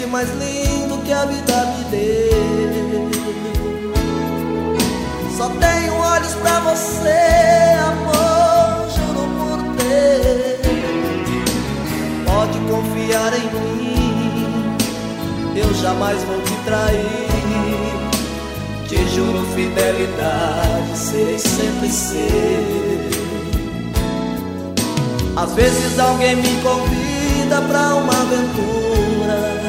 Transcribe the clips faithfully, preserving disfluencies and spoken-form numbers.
mais lindo que a vida me deu. Só tenho olhos pra você, amor, juro por Deus. Pode confiar em mim, eu jamais vou te trair. Te juro fidelidade, sei sempre ser. Às vezes alguém me convida pra uma aventura,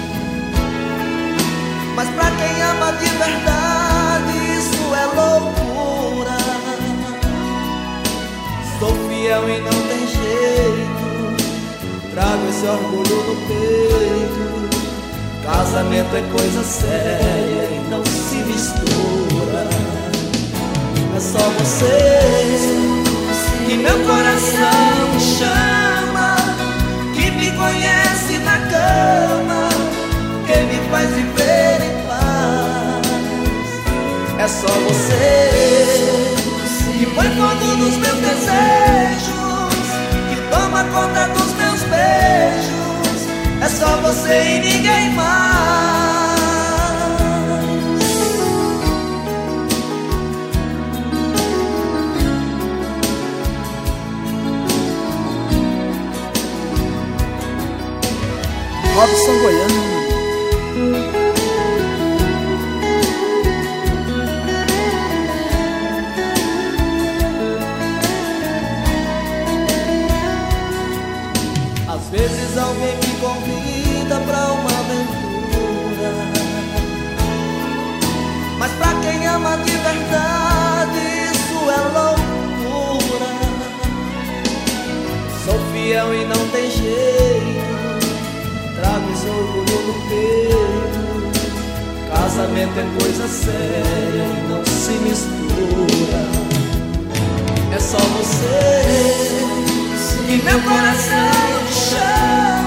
mas pra quem ama de verdade isso é loucura. Sou fiel e não tem jeito, trago esse orgulho no peito. Casamento é coisa séria e não se mistura. É só você que meu coração me chama, que me conhece na cama, que me faz viver em paz. É só você que põe fogo nos meus desejos, que toma conta dos meus beijos. É só você e ninguém mais. Robson Goiano. Às vezes alguém me convida pra uma aventura, mas pra quem ama de verdade isso é loucura. Sou fiel e não tem jeito, trago esse orgulho no peito. Casamento é coisa séria e não se mistura. É só você que meu coração te chama,